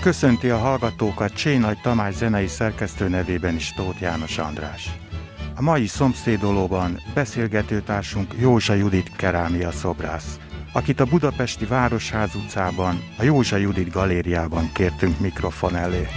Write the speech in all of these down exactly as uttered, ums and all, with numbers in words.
Köszönti a hallgatókat Csénagy Tamás zenei szerkesztő nevében is Tóth János András. A mai szomszédolóban beszélgetőtársunk Józsa Judit kerámia szobrász, akit a budapesti Városház utcában, a Józsa Judit galériában kértünk mikrofon elé.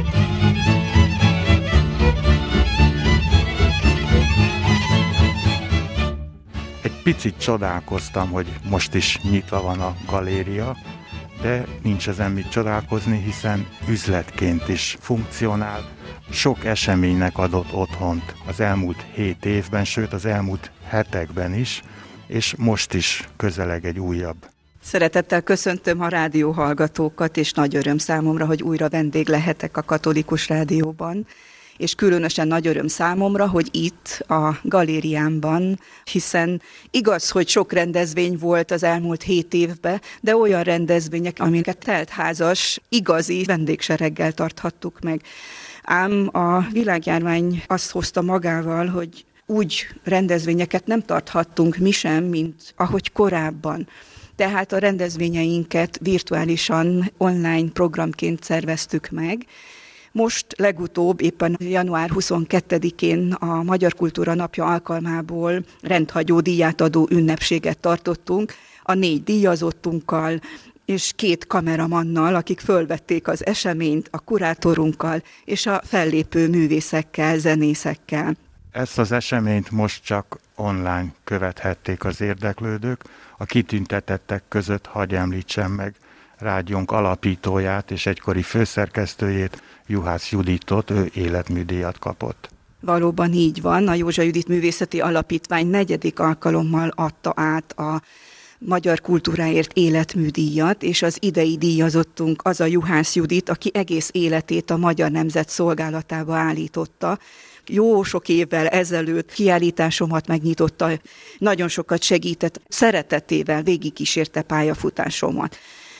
Egy picit csodálkoztam, hogy most is nyitva van a galéria, de nincs ezen mit csodálkozni, hiszen üzletként is funkcionál. Sok eseménynek adott otthont az elmúlt hét évben, sőt az elmúlt hetekben is, és most is közeleg egy újabb. Szeretettel köszöntöm a rádióhallgatókat, és nagy öröm számomra, hogy újra vendég lehetek a Katolikus Rádióban. És különösen nagy öröm számomra, hogy itt a galériámban, hiszen igaz, hogy sok rendezvény volt az elmúlt hét évben, de olyan rendezvények, amiket teltházas, igazi vendégsereggel tarthattuk meg. Ám a világjárvány azt hozta magával, hogy úgy rendezvényeket nem tarthattunk mi sem, mint ahogy korábban. Tehát a rendezvényeinket virtuálisan online programként szerveztük meg. Most legutóbb éppen január huszonkettedikén a Magyar Kultúra Napja alkalmából rendhagyó díjátadó ünnepséget tartottunk a négy díjazottunkkal és két kameramannal, akik fölvették az eseményt, a kurátorunkkal és a fellépő művészekkel, zenészekkel. Ezt az eseményt most csak online követhették az érdeklődők. A kitüntetettek között hadd említsem meg rádiónk alapítóját és egykori főszerkesztőjét, Juhász Juditot, ő életműdíjat kapott. Valóban így van, a Józsa Judit Művészeti Alapítvány negyedik alkalommal adta át a Magyar Kultúráért életműdíjat, és az idei díjazottunk az a Juhász Judit, aki egész életét a magyar nemzet szolgálatába állította. Jó sok évvel ezelőtt kiállításomat megnyitotta, nagyon sokat segített, szeretetével végigkísérte pályafutásomat.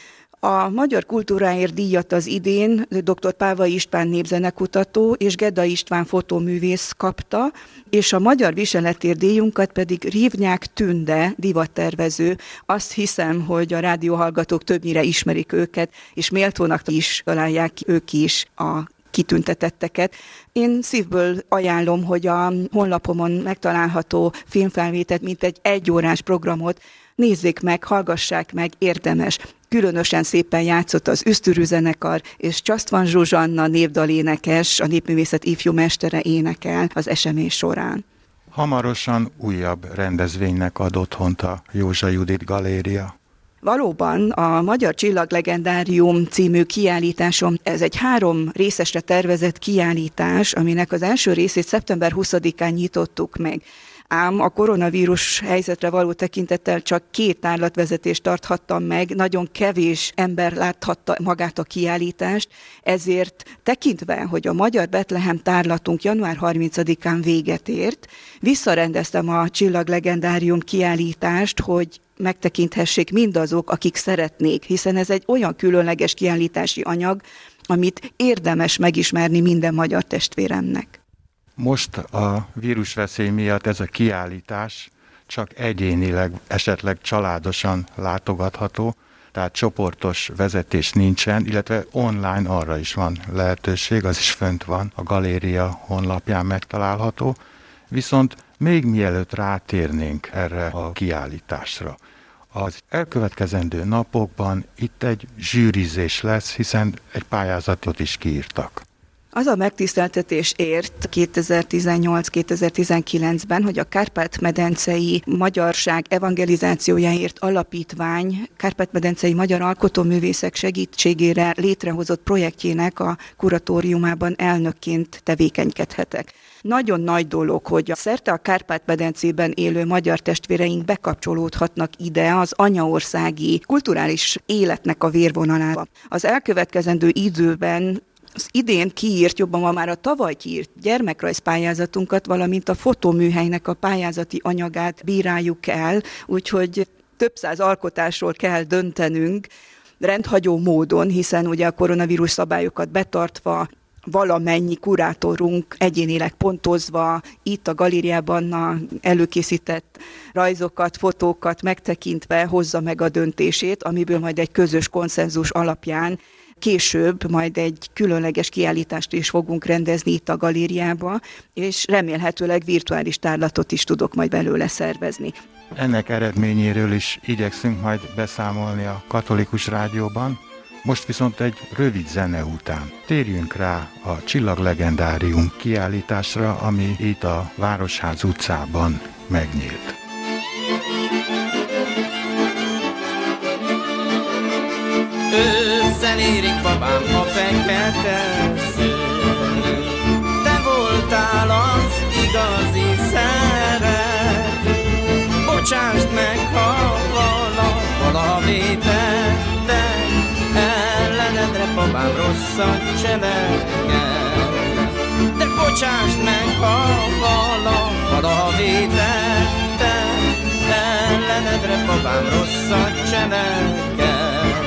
A Magyar Kultúráért díjat az idén dr. Pávai István népzenekutató és Gedda István fotóművész kapta, és a Magyar Viseletért díjunkat pedig Rivnyák Tünde divattervező. Azt hiszem, hogy a rádióhallgatók többnyire ismerik őket, és méltónak is találják ők is a kitüntetetteket. Én szívből ajánlom, hogy a honlapomon megtalálható filmfelvételt, mint egy egyórás programot nézzék meg, hallgassák meg, érdemes. Különösen szépen játszott az Üsztürű zenekar, és Csasztvan Zsuzsanna népdalénekes, a népművészet ifjú mestere énekel az esemény során. Hamarosan újabb rendezvénynek ad otthont a Józsa Judit Galéria. Valóban a Magyar Csillaglegendárium című kiállításom, ez egy három részesre tervezett kiállítás, aminek az első részét szeptember huszadikán nyitottuk meg. Ám a koronavírus helyzetre való tekintettel csak két tárlatvezetést tarthattam meg, nagyon kevés ember láthatta magát a kiállítást, ezért tekintve, hogy a Magyar Betlehem tárlatunk január harmincadikán véget ért, visszarendeztem a Csillaglegendárium kiállítást, hogy megtekinthessék mindazok, akik szeretnék, hiszen ez egy olyan különleges kiállítási anyag, amit érdemes megismerni minden magyar testvéremnek. Most a vírusveszély miatt ez a kiállítás csak egyénileg, esetleg családosan látogatható, tehát csoportos vezetés nincsen, illetve online arra is van lehetőség, az is fönt van, a galéria honlapján megtalálható. Viszont még mielőtt rátérnénk erre a kiállításra, az elkövetkezendő napokban itt egy zsűrizés lesz, hiszen egy pályázatot is kiírtak. Az a megtiszteltetés ért kétezer-tizennyolc kétezer-tizenkilencben, hogy a Kárpát-medencei Magyarság Evangelizációjáért Alapítvány Kárpát-medencei magyar alkotóművészek segítségére létrehozott projektjének a kuratóriumában elnökként tevékenykedhetek. Nagyon nagy dolog, hogy szerte a Kárpát-medencében élő magyar testvéreink bekapcsolódhatnak ide az anyaországi kulturális életnek a vérvonalába. Az elkövetkezendő időben az idén kiírt, jobban van már a tavaly kiírt gyermekrajzpályázatunkat, valamint a fotóműhelynek a pályázati anyagát bíráljuk el, úgyhogy több száz alkotásról kell döntenünk rendhagyó módon, hiszen ugye a koronavírus szabályokat betartva, valamennyi kurátorunk egyénileg pontozva, itt a galériában a előkészített rajzokat, fotókat megtekintve hozza meg a döntését, amiből majd egy közös konszenzus alapján Később majd egy különleges kiállítást is fogunk rendezni itt a galériába, és remélhetőleg virtuális tárlatot is tudok majd belőle szervezni. Ennek eredményéről is igyekszünk majd beszámolni a Katolikus Rádióban. Most viszont egy rövid zene után térjünk rá a Csillaglegendárium kiállításra, ami itt a Városház utcában megnyílt. Ősszel érik babám a fekete szőn, te voltál az igazi szeret. Bocsásd meg, ha vala, valahogy tettem, ellenedre babám rosszat cselekedtem. De bocsásd meg, ha vala, valahogy tettem, ellenedre babám rosszat cselekedtem.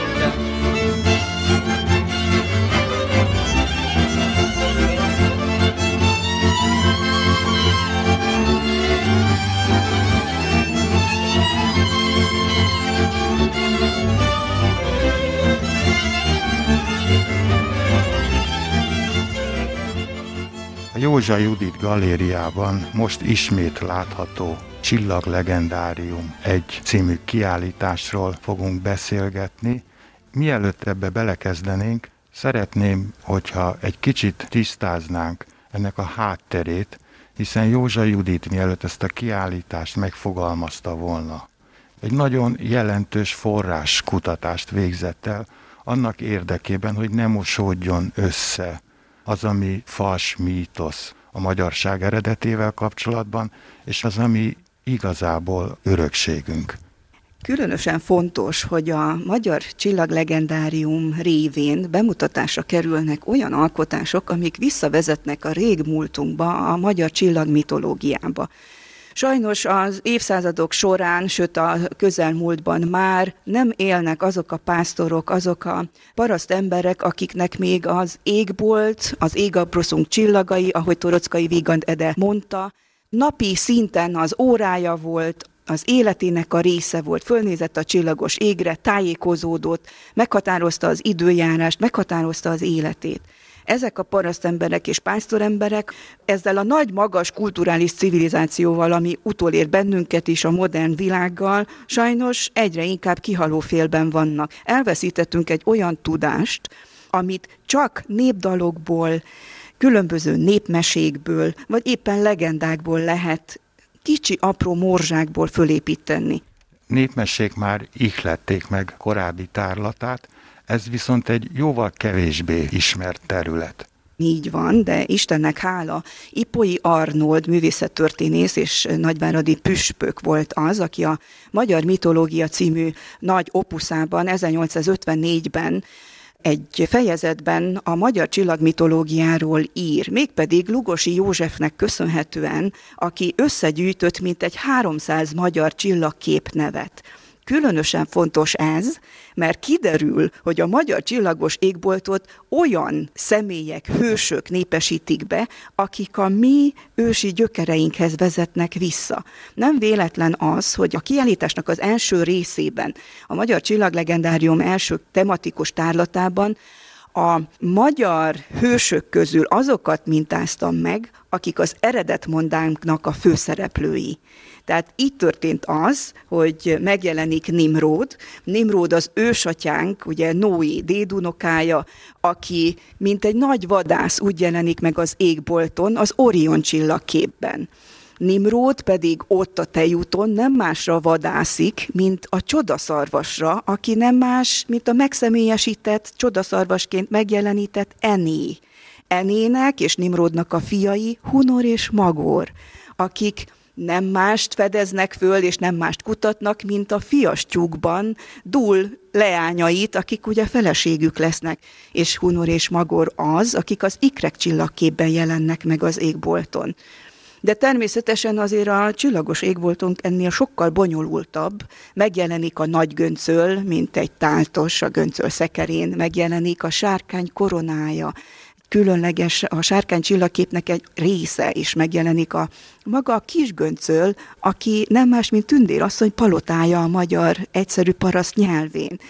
A Józsa Judit galériában most ismét látható Csillaglegendárium egy című kiállításról fogunk beszélgetni. Mielőtt ebbe belekezdenénk, szeretném, hogyha egy kicsit tisztáznánk ennek a hátterét, hiszen Józsa Judit, mielőtt ezt a kiállítást megfogalmazta volna, egy nagyon jelentős forráskutatást végzett el annak érdekében, hogy ne mosódjon össze az, ami fals mítosz a magyarság eredetével kapcsolatban, és az, ami igazából örökségünk. Különösen fontos, hogy a Magyar Csillaglegendárium révén bemutatásra kerülnek olyan alkotások, amik visszavezetnek a régmúltunkba, a magyar csillagmitológiába. Sajnos az évszázadok során, sőt a közelmúltban már nem élnek azok a pásztorok, azok a paraszt emberek, akiknek még az égbolt, az égabroszunk csillagai, ahogy Torockai Vigand Ede mondta, napi szinten az órája volt, az életének a része volt, fölnézett a csillagos égre, tájékozódott, meghatározta az időjárást, meghatározta az életét. Ezek a parasztemberek és pásztoremberek ezzel a nagy, magas kulturális civilizációval, ami utolér bennünket is a modern világgal, sajnos egyre inkább kihaló félben vannak. Elveszítettünk egy olyan tudást, amit csak népdalokból, különböző népmesékből, vagy éppen legendákból lehet kicsi, apró morzsákból fölépíteni. Népmesék már ihlették meg korábbi tárlatát, ez viszont egy jóval kevésbé ismert terület. Így van, de Istennek hála, Ipolyi Arnold művészettörténész és nagyváradi püspök volt az, aki a Magyar Mitológia című nagy opuszában ezernyolcszázötvennégyben egy fejezetben a magyar csillagmitológiáról ír, mégpedig Lugosi Józsefnek köszönhetően, aki összegyűjtött mintegy háromszáz magyar csillagképnevet. Különösen fontos ez, mert kiderül, hogy a magyar csillagos égboltot olyan személyek, hősök népesítik be, akik a mi ősi gyökereinkhez vezetnek vissza. Nem véletlen az, hogy a kiállításnak az első részében, a Magyar Csillaglegendárium első tematikus tárlatában a magyar hősök közül azokat mintáztam meg, akik az eredetmondánknak a főszereplői. Tehát így történt az, hogy megjelenik Nimród. Nimród az ősatyánk, ugye Noé dédunokája, aki mint egy nagy vadász úgy jelenik meg az égbolton, az Orion csillagképben. Nimród pedig ott a tejúton nem másra vadászik, mint a csodaszarvasra, aki nem más, mint a megszemélyesített, csodaszarvasként megjelenített Ené. Enének és Nimródnak a fiai Hunor és Magor, akik nem mást fedeznek föl, és nem mást kutatnak, mint a fiastyúkban Dúl leányait, akik ugye feleségük lesznek, és Hunor és Magor az, akik az ikrek csillagképben jelennek meg az égbolton. De természetesen azért a csillagos égboltunk ennél sokkal bonyolultabb. Megjelenik a nagy göncöl, mint egy táltos a göncöl szekerén, megjelenik a sárkány koronája, különleges, a sárkány csillagképnek egy része is megjelenik a maga a kis göncöl, aki nem más, mint tündérasszony palotája a magyar egyszerű paraszt nyelvén.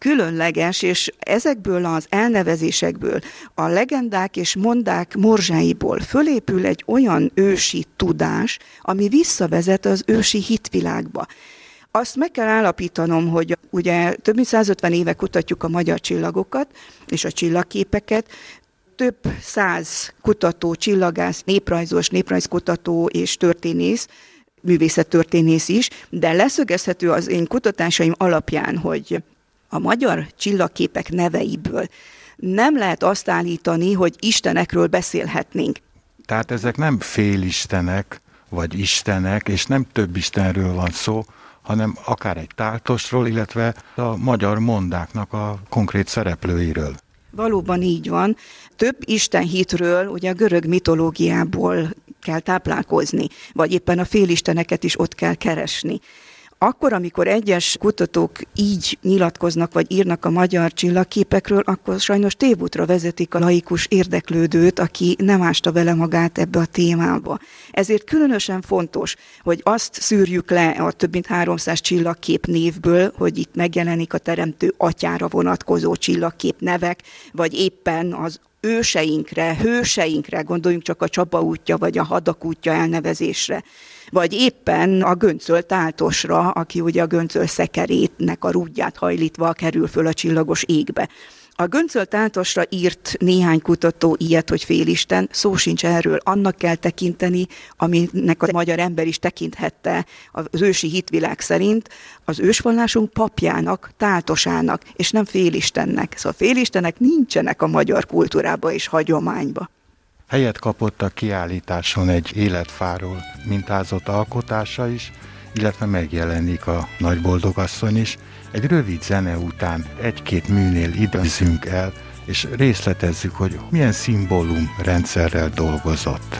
különleges, és ezekből az elnevezésekből, a legendák és mondák morzsáiból fölépül egy olyan ősi tudás, ami visszavezet az ősi hitvilágba. Azt meg kell állapítanom, hogy ugye több mint százötven éve kutatjuk a magyar csillagokat és a csillagképeket, több száz kutató, csillagász, néprajzos, néprajzkutató és történész, művészettörténész is, de leszögezhető az én kutatásaim alapján, hogy a magyar csillagképek neveiből nem lehet azt állítani, hogy istenekről beszélhetnénk. Tehát ezek nem félistenek, vagy istenek, és nem több istenről van szó, hanem akár egy táltosról, illetve a magyar mondáknak a konkrét szereplőiről. Valóban így van. Több istenhitről, ugye a görög mitológiából kell táplálkozni, vagy éppen a félisteneket is ott kell keresni. Akkor, amikor egyes kutatók így nyilatkoznak, vagy írnak a magyar csillagképekről, akkor sajnos tévútra vezetik a laikus érdeklődőt, aki nem ásta vele magát ebbe a témába. Ezért különösen fontos, hogy azt szűrjük le a több mint háromszáz csillagkép névből, hogy itt megjelenik a teremtő atyára vonatkozó csillagkép nevek, vagy éppen az őseinkre, hőseinkre, gondoljunk csak a Csaba útja, vagy a Hadak útja elnevezésre, vagy éppen a Göncöl táltosra, aki ugye a Göncöl szekerétnek a rúdját hajlítva kerül föl a csillagos égbe. A Göncöl táltosra írt néhány kutató ilyet, hogy félisten, szó sincs erről, annak kell tekinteni, aminek a magyar ember is tekinthette az ősi hitvilág szerint, az ősvallásunk papjának, táltosának, és nem félistennek. Szóval félistenek nincsenek a magyar kultúrába és hagyományba. Helyet kapott a kiállításon egy életfáról mintázott alkotása is, illetve megjelenik a Nagyboldogasszony is. Egy rövid zene után egy-két műnél időzzünk el, és részletezzük, hogy milyen szimbólum rendszerrel dolgozott.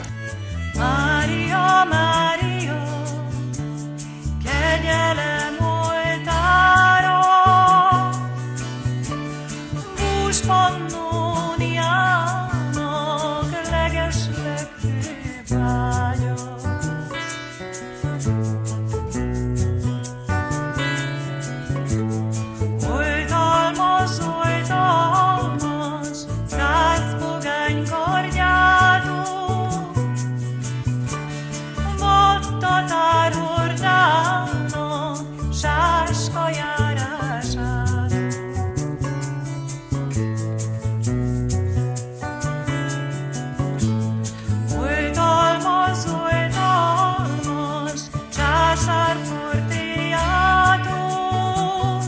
Mária, Mária, kegyelem oltára, búspannóniának legeslegfőbb ágya. Oltalmaz, oltalmaz, száz pogány kardjától, vattatár hordának sáska járását. Oltalmaz, oltalmaz, császár portéjától,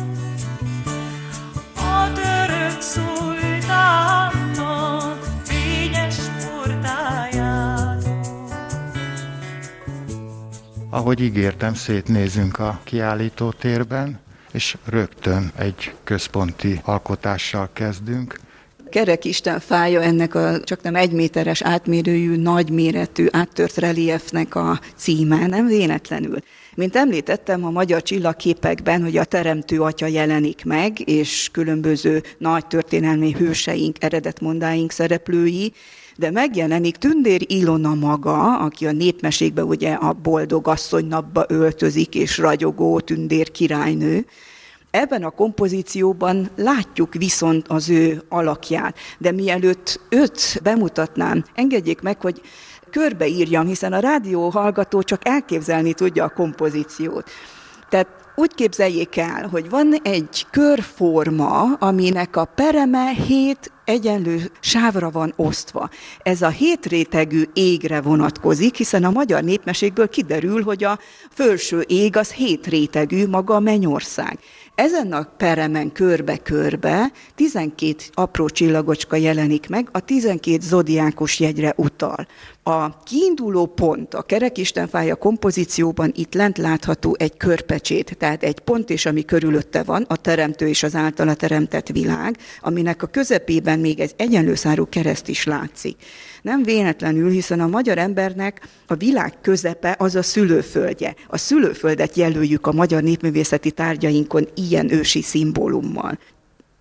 a török szultánnak fényes portájától. Ahogy ígértem, szétnézünk a kiállítótérben, és rögtön egy központi alkotással kezdünk. Kerek Isten fája ennek a csaknem egyméteres átmérőjű, nagyméretű, áttört reliefnek a címe, nem véletlenül. Mint említettem, a magyar csillagképekben, hogy a teremtő atya jelenik meg, és különböző nagy történelmi hőseink, eredetmondáink szereplői, de megjelenik Tündér Ilona maga, aki a népmesékben ugye a boldog asszonynapba öltözik, és ragyogó tündér királynő. Ebben a kompozícióban látjuk viszont az ő alakját, de mielőtt őt bemutatnám, engedjék meg, hogy körbeírjam, hiszen a rádió hallgató csak elképzelni tudja a kompozíciót. Tehát úgy képzeljék el, hogy van egy körforma, aminek a pereme hét egyenlő sávra van osztva. Ez a hét rétegű égre vonatkozik, hiszen a magyar népmesékből kiderül, hogy a felső ég az hét rétegű, maga a mennyország. Ezen a peremen körbe-körbe tizenkét apró csillagocska jelenik meg, a tizenkét zodiákus jegyre utal. A kiinduló pont a Kerek Isten fája kompozícióban itt lent látható egy körpecsét, tehát egy pont és ami körülötte van, a teremtő és az általa teremtett világ, aminek a közepében még egy egyenlőszárú kereszt is látszik. Nem véletlenül, hiszen a magyar embernek a világ közepe az a szülőföldje. A szülőföldet jelöljük a magyar népművészeti tárgyainkon ilyen ősi szimbólummal.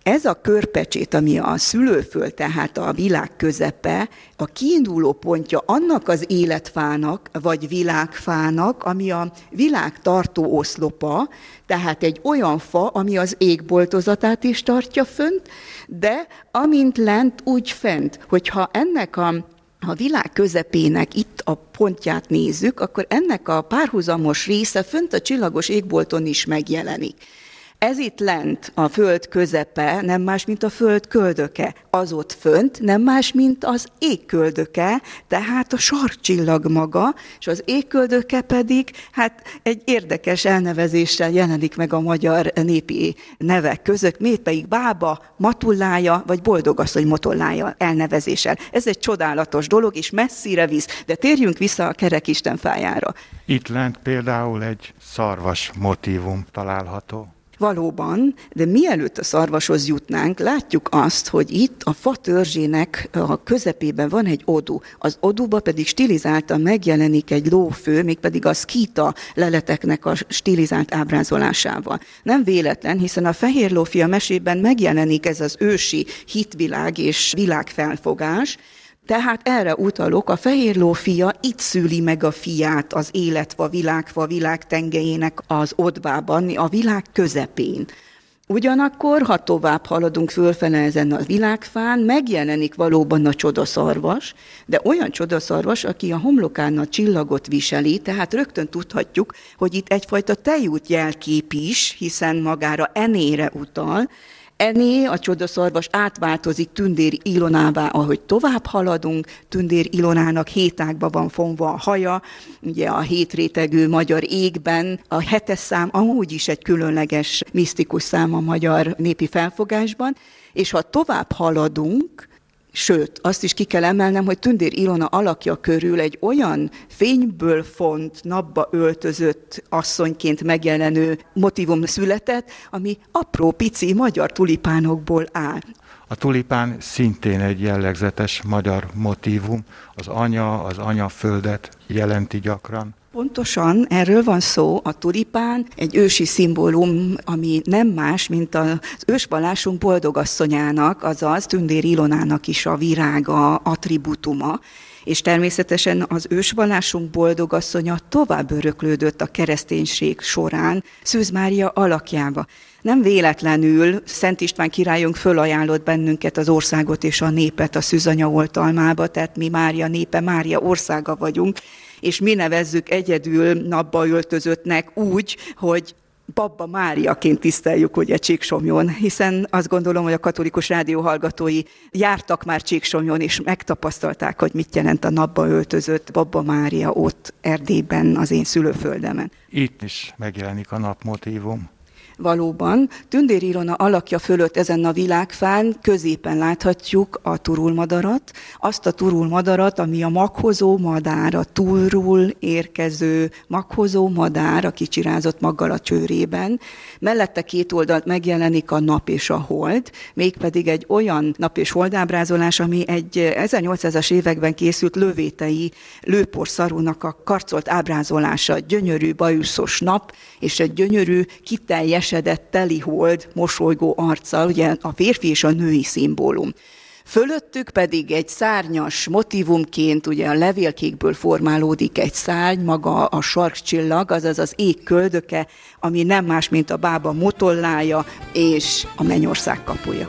Ez a körpecsét, ami a szülőföld, tehát a világ közepe, a kiinduló pontja annak az életfának, vagy világfának, ami a világ tartó oszlopa, tehát egy olyan fa, ami az égboltozatát is tartja fönt, de amint lent, úgy fent. Hogyha ennek a Ha a világ közepének itt a pontját nézzük, akkor ennek a párhuzamos része fönt a csillagos égbolton is megjelenik. Ez itt lent a föld közepe, nem más, mint a föld köldöke. Az ott fönt nem más, mint az égköldöke, tehát a sarkcsillag maga, és az égköldöke pedig hát egy érdekes elnevezéssel jelenik meg a magyar népi nevek között, mégpedig bába, matullája, vagy boldogasszony matullája elnevezéssel. Ez egy csodálatos dolog, és messzire visz, de térjünk vissza a Kerekisten fájára. Itt lent például egy szarvas motívum található. Valóban, de mielőtt a szarvashoz jutnánk, látjuk azt, hogy itt a fa törzsének a közepében van egy odu. Az oduba pedig stilizáltan megjelenik egy lófő, mégpedig a szkíta leleteknek a stilizált ábrázolásával. Nem véletlen, hiszen a Fehér lófia mesében megjelenik ez az ősi hitvilág és világfelfogás. Tehát erre utalok, a Fehér lófia itt szüli meg a fiát az életfa, világfa, világ tengelyének az odvában, a világ közepén. Ugyanakkor, ha tovább haladunk fölfele ezen a világfán, megjelenik valóban a csodaszarvas, de olyan csodaszarvas, aki a homlokán a csillagot viseli, tehát rögtön tudhatjuk, hogy itt egyfajta tejút jelkép is, hiszen magára Enére utal. Ené, a csodaszarvas átváltozik Tündér Ilonává, ahogy tovább haladunk. Tündér Ilonának hét ágba van fonva a haja, ugye a hétrétegű magyar égben. A hetes szám amúgy is egy különleges, misztikus szám a magyar népi felfogásban, és ha tovább haladunk, sőt, azt is ki kell emelnem, hogy Tündér Ilona alakja körül egy olyan fényből font, napba öltözött asszonyként megjelenő motívum született, ami apró, pici magyar tulipánokból áll. A tulipán szintén egy jellegzetes magyar motívum, az anya, az anyaföldet jelenti gyakran. Pontosan erről van szó, a tulipán egy ősi szimbólum, ami nem más, mint az ősvallásunk boldogasszonyának, azaz Tündér Ilonának is a virága, attribútuma, és természetesen az ősvallásunk boldogasszonya tovább öröklődött a kereszténység során Szűz Mária alakjába. Nem véletlenül Szent István királyunk fölajánlott bennünket, az országot és a népet a szűzanya oltalmába, tehát mi Mária népe, Mária országa vagyunk, és mi nevezzük egyedül napba öltözöttnek úgy, hogy Babba Máriaként tiszteljük ugye Csíksomlyón, hiszen azt gondolom, hogy a katolikus rádió hallgatói jártak már Csíksomlyón, és megtapasztalták, hogy mit jelent a napba öltözött Babba Mária ott Erdélyben, az én szülőföldemen. Itt is megjelenik a napmotívum. Valóban, Tündér Ilona alakja fölött ezen a világfán középen láthatjuk a turulmadarat, azt a turulmadarat, ami a maghozó madár, a túlról érkező maghozó madár, a kicsirázott maggal a csőrében. Mellette két oldalt megjelenik a nap és a hold, mégpedig egy olyan nap és holdábrázolás, ami egy ezernyolcszázas években készült lövétei lőporszarúnak a karcolt ábrázolása, gyönyörű bajuszos nap, és egy gyönyörű, kiteljesedett telihold mosolygó arccal, ugye a férfi és a női szimbólum. Fölöttük pedig egy szárnyas motívumként, ugye a levélkékből formálódik egy szárny, maga a sarkcsillag, azaz az ég köldöke, ami nem más, mint a bába motollája és a mennyország kapuja.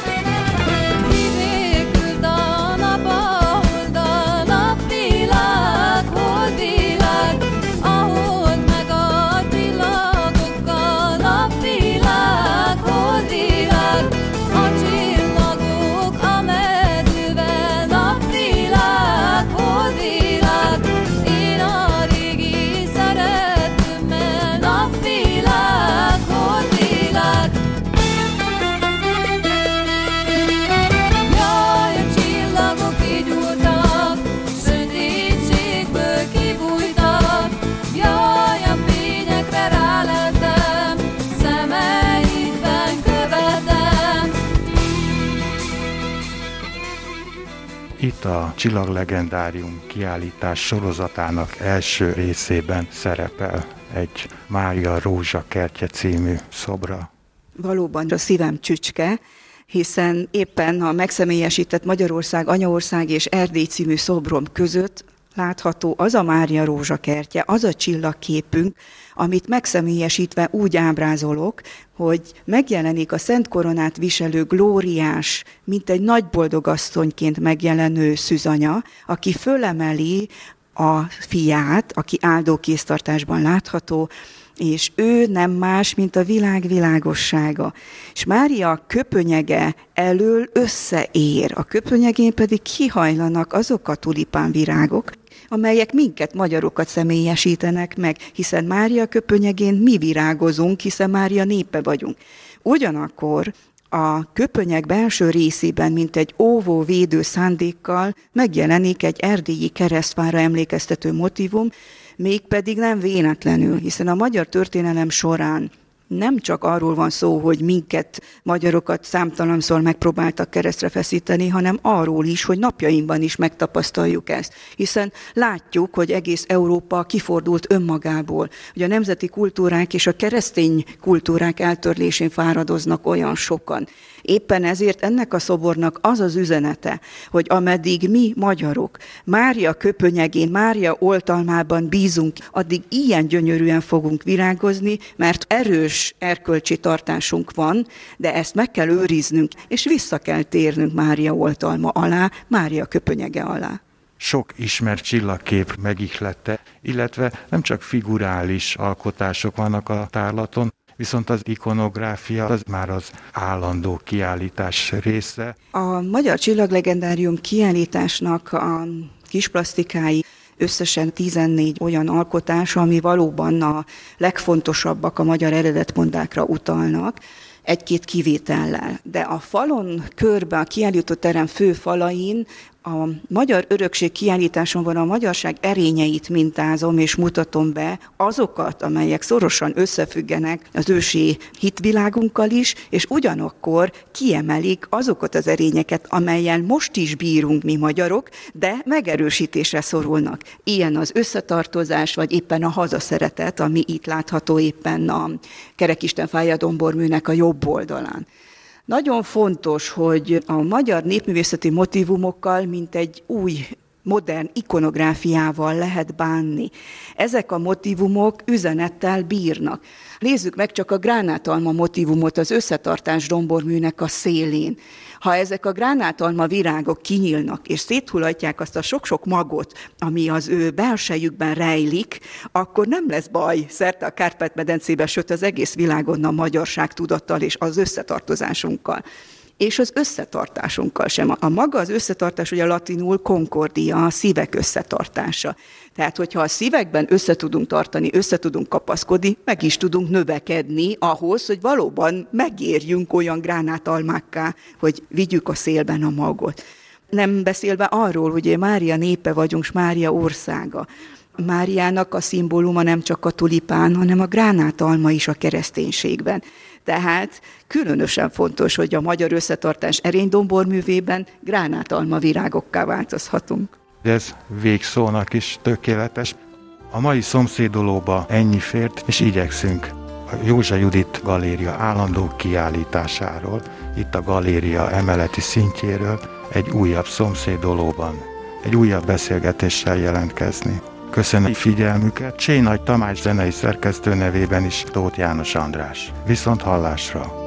Itt a Csillaglegendárium kiállítás sorozatának első részében szerepel egy Mária rózsakertje című szobra. Valóban a szívem csücske. hiszen éppen a megszemélyesített Magyarország, Anyaország és Erdély című szobrom között látható az a Mária rózsakertje, az a csillagképünk, amit megszemélyesítve úgy ábrázolok, hogy megjelenik a Szent Koronát viselő glóriás, mint egy nagy boldogasszonyként megjelenő szűzanya, aki fölemeli a fiát, aki áldókéztartásban látható, és ő nem más, mint a világ világossága. És Mária köpönyege elől összeér, a köpönyegén pedig kihajlanak azok a tulipánvirágok, amelyek minket, magyarokat személyesítenek meg, hiszen Mária köpönyegén mi virágozunk, hiszen Mária népe vagyunk. Ugyanakkor a köpönyeg belső részében, mint egy óvó védő szándékkal megjelenik egy erdélyi keresztfára emlékeztető motívum, mégpedig nem véletlenül, hiszen a magyar történelem során nem csak arról van szó, hogy minket, magyarokat számtalanszor megpróbáltak keresztre feszíteni, hanem arról is, hogy napjainkban is megtapasztaljuk ezt. Hiszen látjuk, hogy egész Európa kifordult önmagából, hogy a nemzeti kultúrák és a keresztény kultúrák eltörlésén fáradoznak olyan sokan. Éppen ezért ennek a szobornak az az üzenete, hogy ameddig mi magyarok Mária köpönyegén, Mária oltalmában bízunk, addig ilyen gyönyörűen fogunk virágozni, mert erős erkölcsi tartásunk van, de ezt meg kell őriznünk, és vissza kell térnünk Mária oltalma alá, Mária köpönyege alá. Sok ismert csillagkép megihlette, illetve nem csak figurális alkotások vannak a tárlaton, viszont az ikonográfia az már az állandó kiállítás része. A Magyar Csillaglegendárium kiállításnak a kisplasztikái összesen tizennégy olyan alkotás, ami valóban a legfontosabbak a magyar eredetmondákra utalnak, egy-két kivétellel. De a falon körbe, a kiállítóterem fő falain a Magyar Örökség kiállításon van a magyarság erényeit mintázom és mutatom be, azokat, amelyek szorosan összefüggenek az ősi hitvilágunkkal is, és ugyanakkor kiemelik azokat az erényeket, amelyen most is bírunk mi magyarok, de megerősítésre szorulnak. Ilyen az összetartozás, vagy éppen a hazaszeretet, ami itt látható éppen a Kerekisten-Fája domborműnek a jobb oldalán. Nagyon fontos, hogy a magyar népművészeti motívumokkal, mint egy új, modern ikonográfiával lehet bánni. Ezek a motívumok üzenettel bírnak. Nézzük meg csak a gránátalma motívumot az összetartás domborműnek a szélén. Ha ezek a gránátalma virágok kinyílnak, és széthullatják azt a sok-sok magot, ami az ő belsejükben rejlik, akkor nem lesz baj szerte a Kárpát-medencében, sőt az egész világon a magyarság tudattal és az összetartozásunkkal. És az összetartásunkkal sem. A maga az összetartás, ugye a latinul concordia, a szívek összetartása. Tehát, hogyha a szívekben össze tudunk tartani, össze tudunk kapaszkodni, meg is tudunk növekedni ahhoz, hogy valóban megérjünk olyan gránátalmákká, hogy vigyük a szélben a magot. Nem beszélve arról, hogy Mária népe vagyunk, s Mária országa. Máriának a szimbóluma nem csak a tulipán, hanem a gránátalma is a kereszténységben. Tehát különösen fontos, hogy a magyar összetartás erénydomborművében gránátalma virágokká változhatunk. Ez végszónak is tökéletes. A mai szomszédolóba ennyi fért, és igyekszünk a Józsa Judit Galéria állandó kiállításáról, itt a galéria emeleti szintjéről egy újabb szomszédolóban, egy újabb beszélgetéssel jelentkezni. Köszönöm figyelmüket, Csénagy Tamás zenei szerkesztő nevében is Tóth János András. Viszont hallásra!